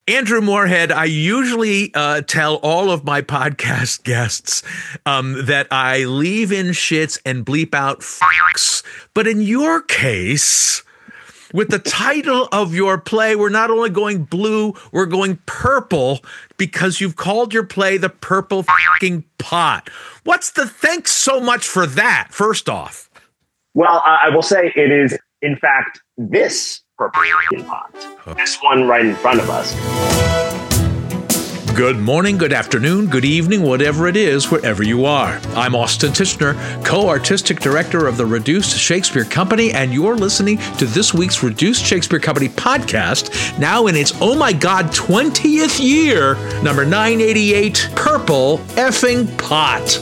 Andrew Moorhead, I usually tell all of my podcast guests that I leave in shits and bleep out fucks. But in your case, with the title of your play, we're not only going blue, we're going purple because you've called your play The Purple Fucking Pot. Thanks so much for that, first off. Well, I will say it is, in fact, this purple fucking pot. This one right in front of us. Good morning, good afternoon, good evening, whatever it is, wherever you are. I'm Austin Tichenor, co-artistic director of the Reduced Shakespeare Company, and you're listening to this week's Reduced Shakespeare Company podcast, now in its, oh my God, 20th year, number 988, Purple Effing Pot.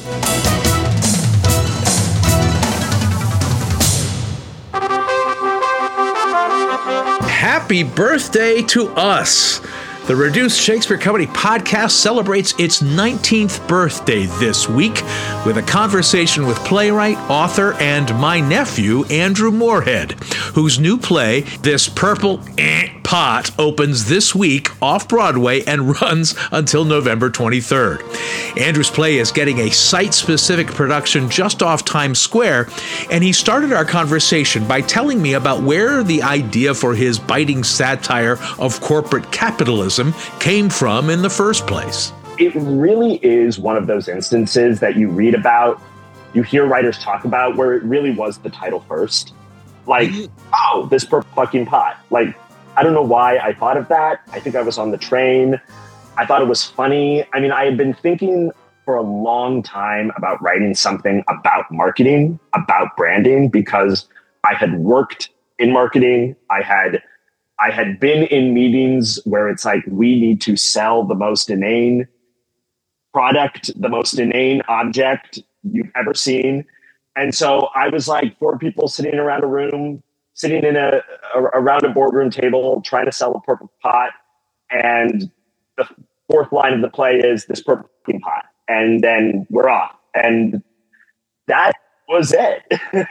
Happy birthday to us. The Reduced Shakespeare Company podcast celebrates its 19th birthday this week with a conversation with playwright, author, and my nephew, Andrew Moorhead, whose new play, This Purple Pot, opens this week off-Broadway and runs until November 23rd. Andrew's play is getting a site-specific production just off Times Square, and he started our conversation by telling me about where the idea for his biting satire of corporate capitalism came from in the first place. It really is one of those instances that you read about, you hear writers talk about, where it really was the title first. Like, oh, this purple fucking pot. Like, I don't know why I thought of that. I think I was on the train. I thought it was funny. I mean, I had been thinking for a long time about writing something about marketing, about branding, because I had worked in marketing. I had been in meetings where it's like, we need to sell the most inane product, the most inane object you've ever seen. And so I was like, four people sitting around a room, sitting in around a boardroom table, trying to sell a purple pot. And the fourth line of the play is this purple pot. And then we're off. And that was it.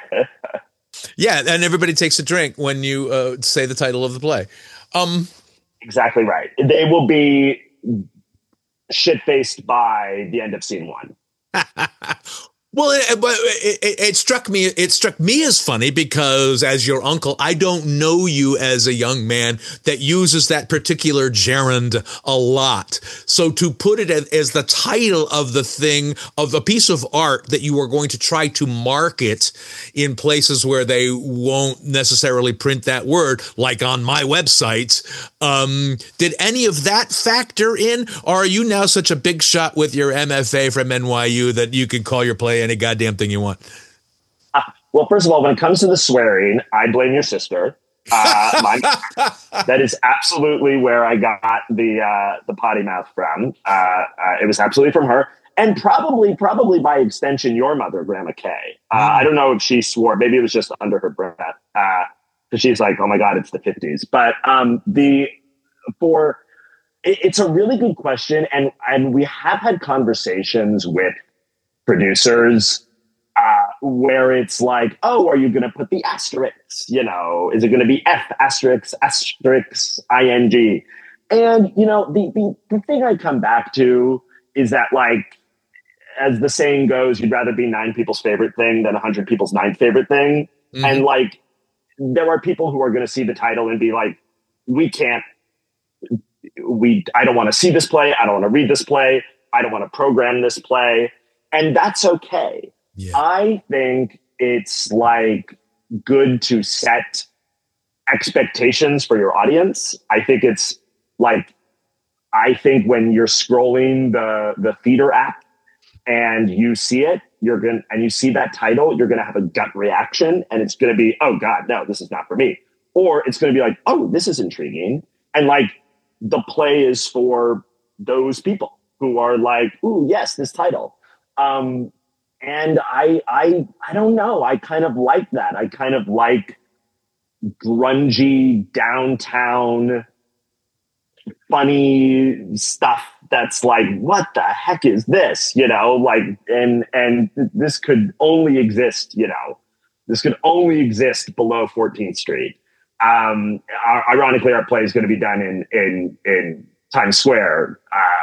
Yeah, and everybody takes a drink when you say the title of the play. Exactly right. They will be shit-faced by the end of scene one. Well, it struck me as funny because, as your uncle, I don't know you as a young man that uses that particular gerund a lot. So to put it as the title of the thing, of a piece of art that you are going to try to market in places where they won't necessarily print that word, like on my website, did any of that factor in? Or are you now such a big shot with your MFA from NYU that you can call your play any goddamn thing you want? Well, first of all, when it comes to the swearing, I blame your sister. That is absolutely where I got the potty mouth from. It was absolutely from her. And probably by extension, your mother, Grandma Kay. I don't know if she swore. Maybe it was just under her breath. Because she's like, oh my God, it's the 50s. But it's a really good question. And we have had conversations with producers where it's like, oh, are you going to put the asterisks? You know, is it going to be F asterisk ing? And, you know, the thing I come back to is that, like, as the saying goes, you'd rather be 9 people's favorite thing than 100 people's 9th favorite thing. Mm-hmm. And, like, there are people who are going to see the title and be like, I don't want to see this play. I don't want to read this play. I don't want to program this play. And that's okay. Yeah. I think it's like good to set expectations for your audience. I think it's like, when you're scrolling the theater app and you see it, and you see that title, you're going to have a gut reaction, and it's going to be, oh God, no, this is not for me. Or it's going to be like, oh, this is intriguing. And like, the play is for those people who are like, ooh, yes, this title. And I don't know. I kind of like that. I kind of like grungy downtown funny stuff that's like, what the heck is this? You know, like, and this could only exist, you know, this could only exist below 14th Street. Ironically, our play is going to be done in Times Square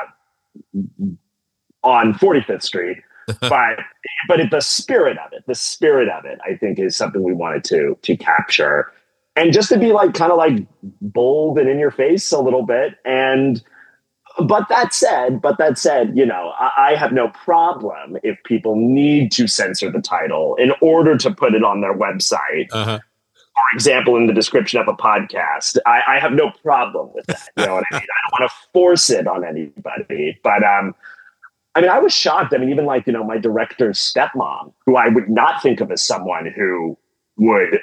on 45th Street. but the spirit of it, I think, is something we wanted to capture, and just to be like kind of like bold and in your face a little bit. But that said, I have no problem if people need to censor the title in order to put it on their website. Uh-huh. For example, in the description of a podcast, I have no problem with that. You know what I mean? I don't want to force it on anybody, but I was shocked. I mean, even like, my director's stepmom, who I would not think of as someone who would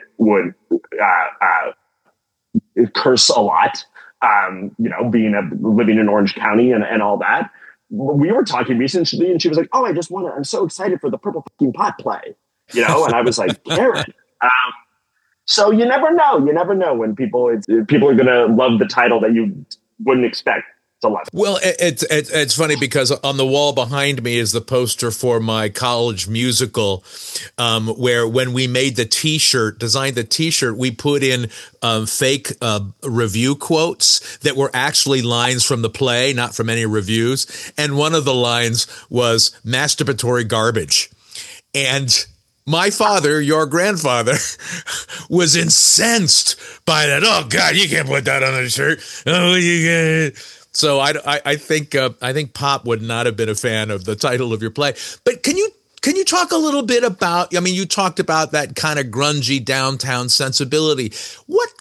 curse a lot, living in Orange County and all that. We were talking recently, and she was like, "Oh, I'm so excited for the Purple Fucking Pot play," and I was like, "Karen." So you never know when people are going to love the title that you wouldn't expect to love. Well, it's funny because on the wall behind me is the poster for my college musical, where when we made designed the T-shirt, we put in fake review quotes that were actually lines from the play, not from any reviews. And one of the lines was masturbatory garbage. And my father, your grandfather, was incensed by that. Oh God, you can't put that on the shirt. Oh, you get it. So I think Pop would not have been a fan of the title of your play. But can you talk a little bit about? I mean, you talked about that kind of grungy downtown sensibility. What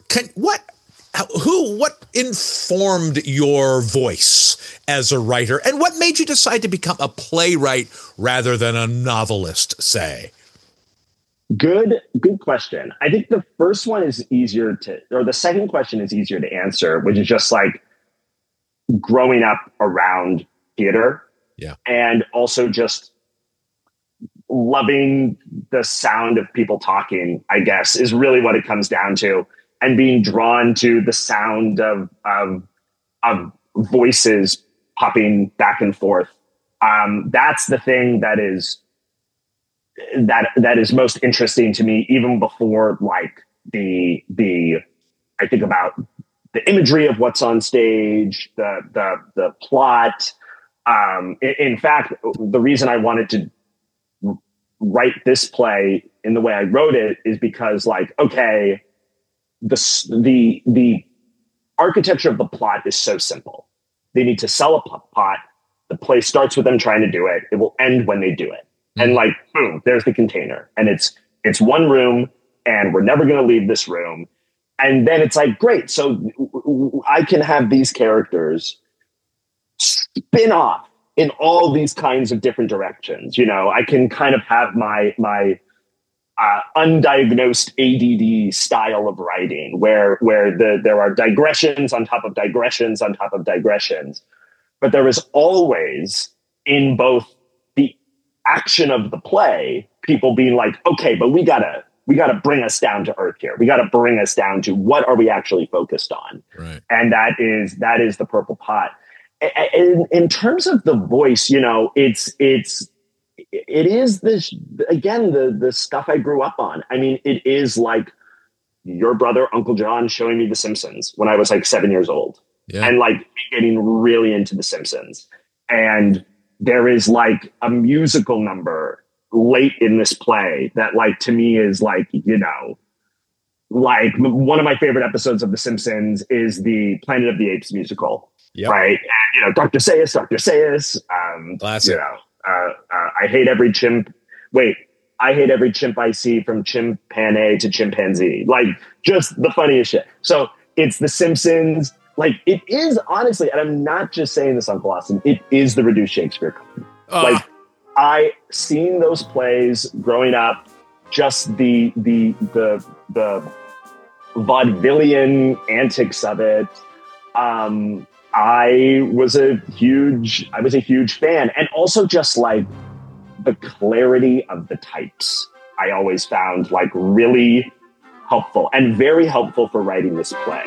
informed your voice as a writer, and what made you decide to become a playwright rather than a novelist, say? Good question. I think the first one is the second question is easier to answer, which is just like growing up around theater. Yeah. And also just loving the sound of people talking, I guess, is really what it comes down to. And being drawn to the sound of voices popping back and forth. That's the thing that is most interesting to me, even before like I think about the imagery of what's on stage, the plot. In fact, the reason I wanted to write this play in the way I wrote it is because, like, okay, the architecture of the plot is so simple. They need to sell a pot. The play starts with them trying to do it. It will end when they do it. And like, boom, there's the container. And it's one room, and we're never going to leave this room. And then it's like, great. So I can have these characters spin off in all these kinds of different directions. I can kind of have my undiagnosed ADD style of writing where there are digressions on top of digressions on top of digressions. But there is always, in both the action of the play, people being like, okay, but we gotta bring us down to earth here. We gotta bring us down to what are we actually focused on? Right. And that is the Purple Pot. In terms of the voice, it is this, again, the stuff I grew up on. I mean, it is like your brother, Uncle John, showing me The Simpsons when I was like 7 years old. Yeah. And like getting really into The Simpsons. And there is like a musical number late in this play that, like, to me is like, like one of my favorite episodes of The Simpsons is the Planet of the Apes musical. Yep. Right. And, Dr. Seuss. Classic. I hate every chimp. I hate every chimp I see, from chimpanzee to chimpanzee. Like, just the funniest shit. So it's The Simpsons. Like, it is, honestly, and I'm not just saying this, Uncle Austin, it is the Reduced Shakespeare Company. Like, I seen those plays growing up, just the vaudevillian antics of it. I was a huge fan. And also just like the clarity of the types, I always found like really helpful and very helpful for writing this play.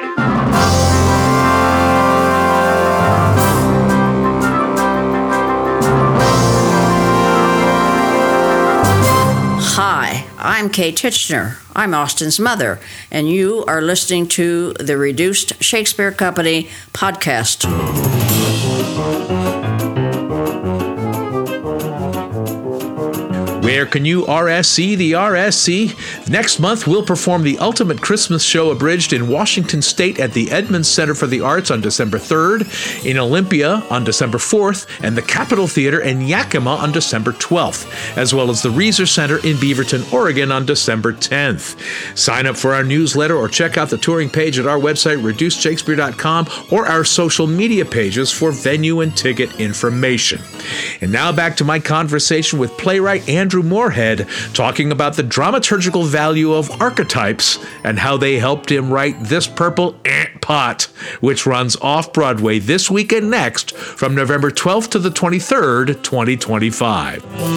Hi, I'm Kay Titchener. I'm Austin's mother, and you are listening to the Reduced Shakespeare Company podcast. Where can you RSC the RSC? Next month, we'll perform the Ultimate Christmas Show Abridged in Washington State at the Edmonds Center for the Arts on December 3rd, in Olympia on December 4th, and the Capitol Theater in Yakima on December 12th, as well as the Reeser Center in Beaverton, Oregon on December 10th. Sign up for our newsletter or check out the touring page at our website, reducedshakespeare.com, or our social media pages for venue and ticket information. And now back to my conversation with playwright Andrew Moorhead, talking about the dramaturgical value of archetypes and how they helped him write This Purple Ant Pot, which runs off-Broadway this week and next from November 12th to the 23rd, 2025.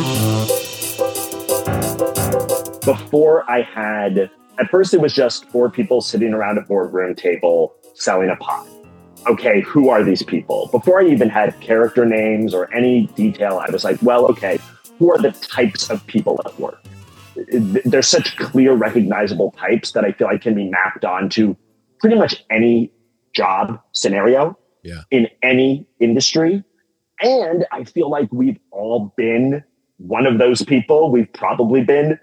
Before at first it was just 4 people sitting around a boardroom table selling a pot. Okay, who are these people? Before I even had character names or any detail, I was like, well, okay, who are the types of people at work? There's such clear, recognizable types that I feel like can be mapped onto pretty much any job scenario in any industry. And I feel like we've all been one of those people. We've probably been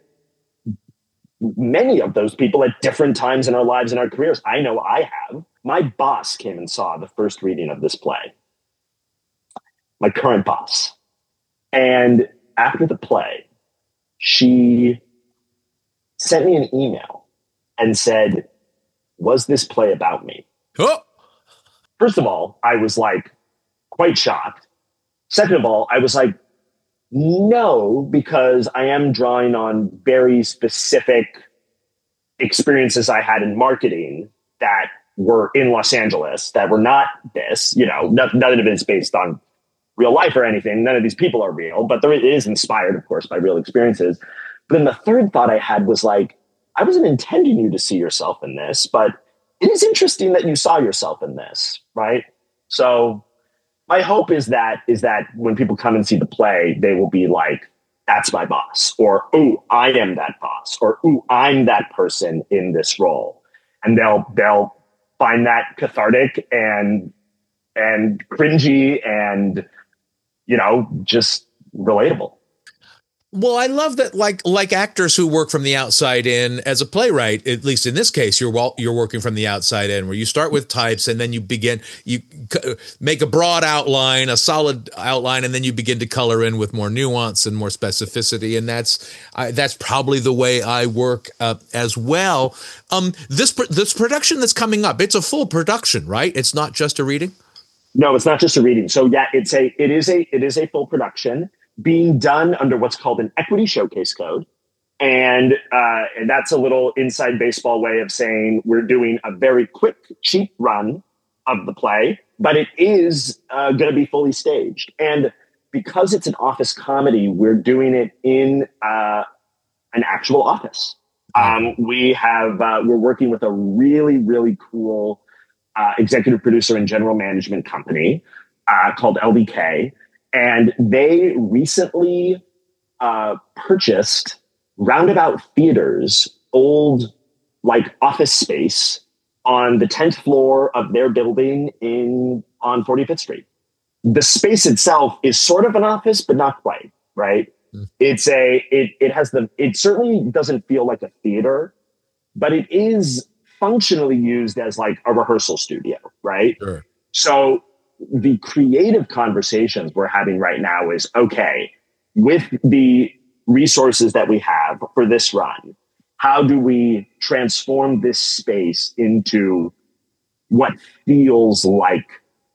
many of those people at different times in our lives and our careers. I know I have. My boss came and saw the first reading of this play. My current boss. And after the play, she sent me an email and said, was this play about me? Oh. First of all, I was like quite shocked. Second of all, I was like, no, because I am drawing on very specific experiences I had in marketing that were in Los Angeles, that were not this, none of it is based on real life or anything. None of these people are real, but it is inspired, of course, by real experiences. But then the third thought I had was like, I wasn't intending you to see yourself in this, but it is interesting that you saw yourself in this, right? So my hope is that when people come and see the play, they will be like, that's my boss, or, ooh, I am that boss, or, ooh, I'm that person in this role. And they'll find that cathartic and cringy and, just relatable. Well, I love that, like actors who work from the outside in, as a playwright, at least in this case, you're working from the outside in, where you start with types and then you make a broad outline, a solid outline, and then you begin to color in with more nuance and more specificity. And that's probably the way I work as well. This production that's coming up, it's a full production, right? It's not just a reading? No, it's not just a reading. So yeah, it is a full production being done under what's called an equity showcase code. And that's a little inside baseball way of saying we're doing a very quick, cheap run of the play, but it is going to be fully staged. And because it's an office comedy, we're doing it in an actual office. We're working with a really, really cool executive producer and general management company called LDK. And they recently purchased Roundabout Theater's old office space on the 10th floor of their building on 45th Street. The space itself is sort of an office, but not quite, right? Mm. It certainly doesn't feel like a theater, but it is functionally used as a rehearsal studio, right? Sure. So the creative conversations we're having right now is, okay, with the resources that we have for this run, how do we transform this space into what feels like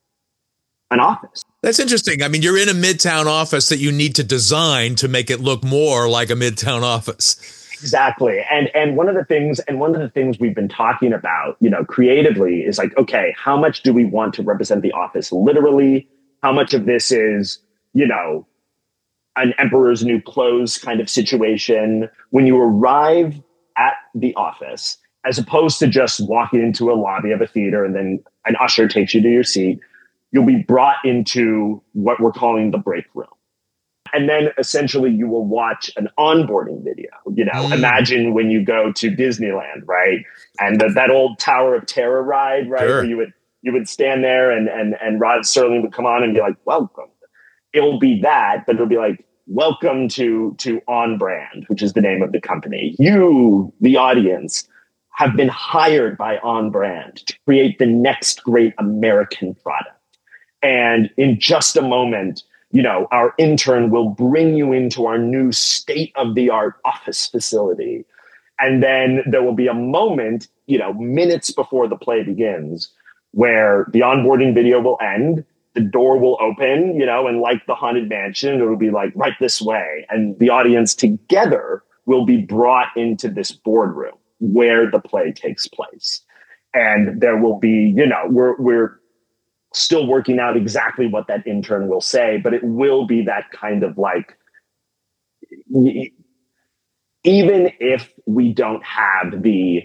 an office? That's interesting. I mean, you're in a Midtown office that you need to design to make it look more like a Midtown office. Exactly. And one of the things we've been talking about, creatively is okay, how much do we want to represent the office literally? How much of this is, an emperor's new clothes kind of situation when you arrive at the office, as opposed to just walking into a lobby of a theater and then an usher takes you to your seat, you'll be brought into what we're calling the break room. And then essentially you will watch an onboarding video. Imagine when you go to Disneyland, right? And that old Tower of Terror ride, right? Sure. Where you would stand there and Rod Serling would come on and be like, welcome. It'll be that, but it'll be like, welcome to On Brand, which is the name of the company. You, the audience, have been hired by On Brand to create the next great American product. And in just a moment, our intern will bring you into our new state-of-the-art office facility. And then there will be a moment, minutes before the play begins, where the onboarding video will end, the door will open, and like the Haunted Mansion, it will be like, right this way. And the audience together will be brought into this boardroom where the play takes place. And there will be, we're still working out exactly what that intern will say, but it will be that kind of like, even if we don't have the,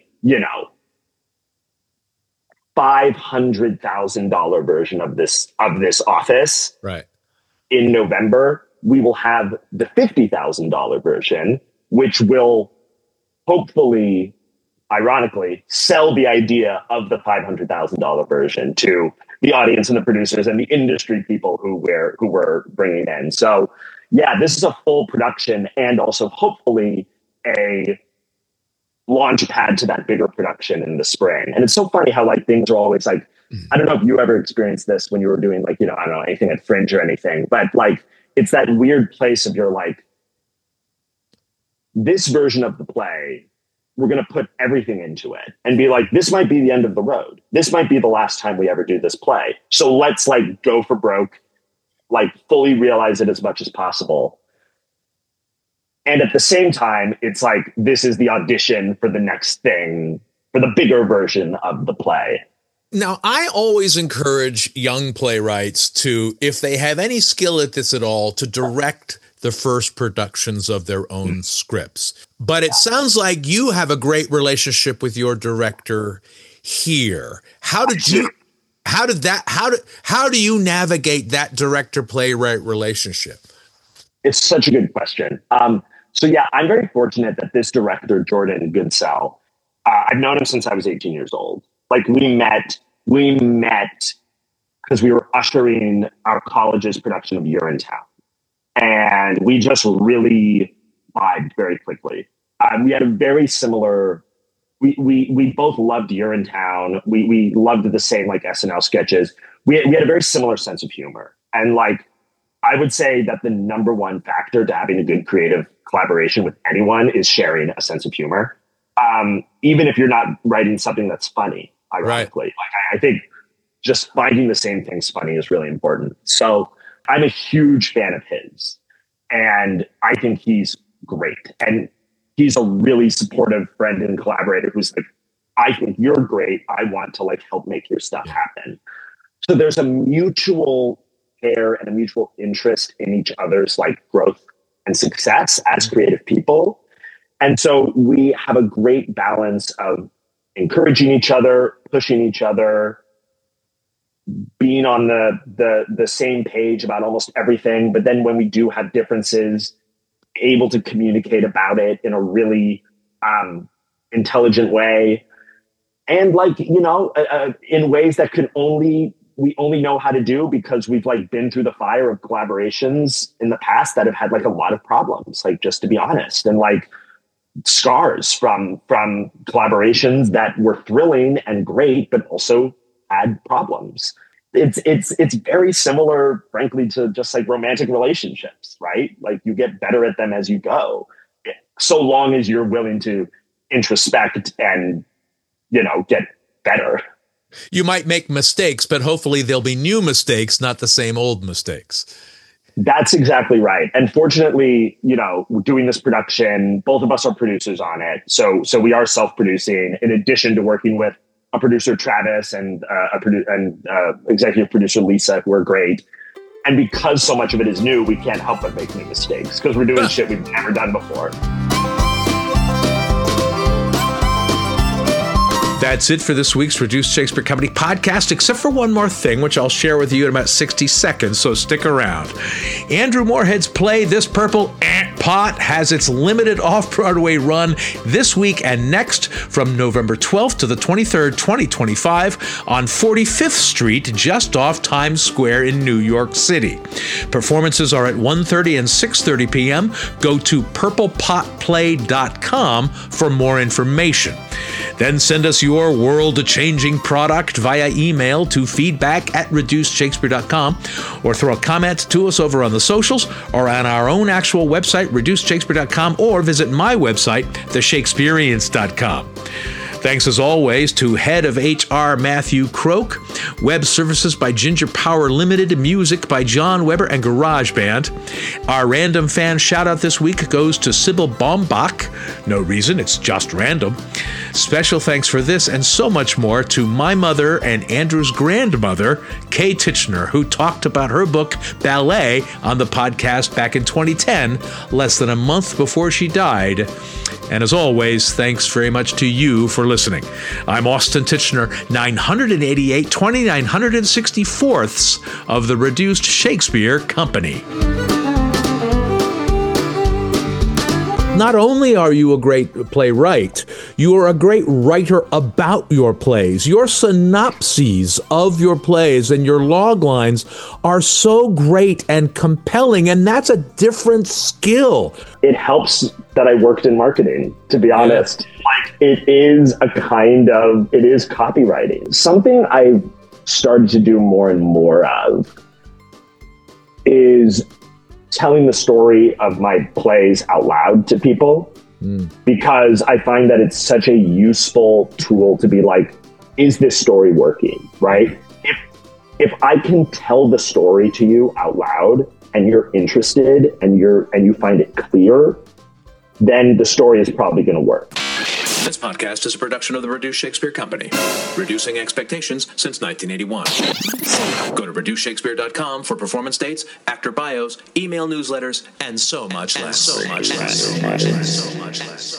$500,000 version of this office, right, in November, we will have the $50,000 version, which will hopefully, ironically, sell the idea of the $500,000 version to the audience and the producers and the industry people who we're bringing in. So, yeah, this is a full production and also hopefully a launch pad to that bigger production in the spring. And it's so funny how like things are always like, I don't know if you ever experienced this when you were doing like, I don't know, anything at Fringe or anything, but like, it's that weird place of you're like, this version of the play, we're going to put everything into it and be like, this might be the end of the road. This might be the last time we ever do this play. So let's like go for broke, like fully realize it as much as possible. And at the same time, it's like, this is the audition for the next thing, for the bigger version of the play. Now, I always encourage young playwrights to, if they have any skill at this at all, to direct the first productions of their own scripts. But it sounds like you have a great relationship with your director here. How do you navigate that director-playwright relationship? It's such a good question. So yeah, I'm very fortunate that this director, Jordan Goodsell, I've known him since I was 18 years old. Like we met because we were ushering our college's production of Urinetown. And we just really vibed very quickly. We had a very similar, we both loved Urinetown. We loved the same like SNL sketches. We had a very similar sense of humor. And like, I would say that the number one factor to having a good creative collaboration with anyone is sharing a sense of humor. Even if you're not writing something that's funny, ironically. Right. Like I think just finding the same things funny is really important. So I'm a huge fan of his, and I think he's great. And he's a really supportive friend and collaborator who's like, I think you're great. I want to like help make your stuff happen. So there's a mutual care and a mutual interest in each other's like growth and success as creative people. And so we have a great balance of encouraging each other, pushing each other, being on the same page about almost everything. But then when we do have differences, able to communicate about it in a really intelligent way. And like, in ways that we only know how to do because we've like been through the fire of collaborations in the past that have had like a lot of problems, like just to be honest, and like scars from collaborations that were thrilling and great, but also had problems. It's very similar, frankly, to just like romantic relationships, right? Like you get better at them as you go, so long as you're willing to introspect and, get better. You might make mistakes, but hopefully there'll be new mistakes, not the same old mistakes. That's exactly right. And fortunately, we're doing this production. Both of us are producers on it. So we are self-producing in addition to working with a producer, Travis, and executive producer, Lisa, who are great. And because so much of it is new, we can't help but make new mistakes because we're doing shit we've never done before. That's it for this week's Reduced Shakespeare Company podcast, except for one more thing, which I'll share with you in about 60 seconds, so stick around. Andrew Moorhead's play, This Purple Pot, has its limited off-Broadway run this week and next from November 12th to the 23rd, 2025 on 45th Street, just off Times Square in New York City. Performances are at 1:30 and 6:30 p.m. Go to purplepotplay.com for more information. Then send us your world-changing product via email to feedback@reducedshakespeare.com or throw a comment to us over on the socials or on our own actual website, reducedshakespeare.com, or visit my website, theshakespeareans.com. Thanks as always to Head of HR Matthew Croak, Web Services by Ginger Power Limited, music by John Weber and GarageBand. Our random fan shout-out this week goes to Sybil Baumbach. No reason, it's just random. Special thanks for this and so much more to my mother and Andrew's grandmother, Kay Titchener, who talked about her book, Ballet, on the podcast back in 2010, less than a month before she died. And as always, thanks very much to you for listening. I'm Austin Titchener, 988 2964ths of the Reduced Shakespeare Company. Not only are you a great playwright, you are a great writer about your plays. Your synopses of your plays and your log lines are so great and compelling, and that's a different skill. It helps that I worked in marketing, to be honest. Like, it is copywriting. Something I've started to do more and more of is telling the story of my plays out loud to people, because I find that it's such a useful tool to be like, is this story working, right? If I can tell the story to you out loud and you're interested and you find it clear, then the story is probably going to work. This podcast is a production of the Reduced Shakespeare Company, reducing expectations since 1981. Go to reducedshakespeare.com for performance dates, actor bios, email newsletters, and so much less.